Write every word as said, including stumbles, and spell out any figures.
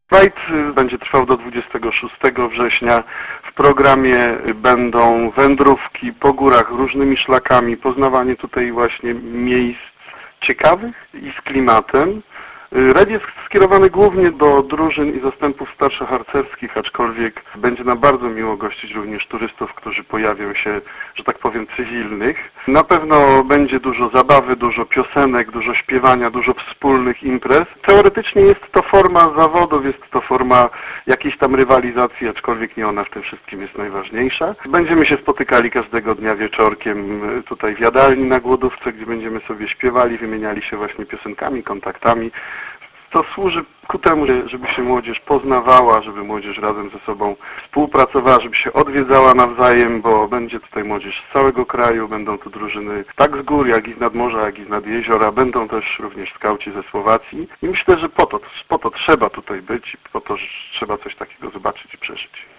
Rajd będzie trwał do dwudziestego szóstego września. W programie będą wędrówki po górach różnymi szlakami, poznawanie tutaj właśnie miejsc ciekawych i z klimatem. Rajd jest skierowany głównie do drużyn i zastępów starszoharcerskich, aczkolwiek będzie nam bardzo miło gościć również turystów, którzy pojawią się, że tak powiem, cywilnych. Na pewno będzie dużo zabawy, dużo piosenek, dużo śpiewania, dużo wspólnych imprez. Teoretycznie jest to forma zawodów, jest to forma jakiejś tam rywalizacji, aczkolwiek nie ona w tym wszystkim jest najważniejsza. Będziemy się spotykali każdego dnia wieczorkiem tutaj w jadalni na Głodówce, gdzie będziemy sobie śpiewali, wymieniali się właśnie piosenkami, kontaktami. To służy ku temu, żeby się młodzież poznawała, żeby młodzież razem ze sobą współpracowała, żeby się odwiedzała nawzajem, bo będzie tutaj młodzież z całego kraju, będą tu drużyny tak z gór, jak i z nadmorza, jak i z nad jeziora, będą też również skauci ze Słowacji i myślę, że po to, po to trzeba tutaj być i po to trzeba coś takiego zobaczyć i przeżyć.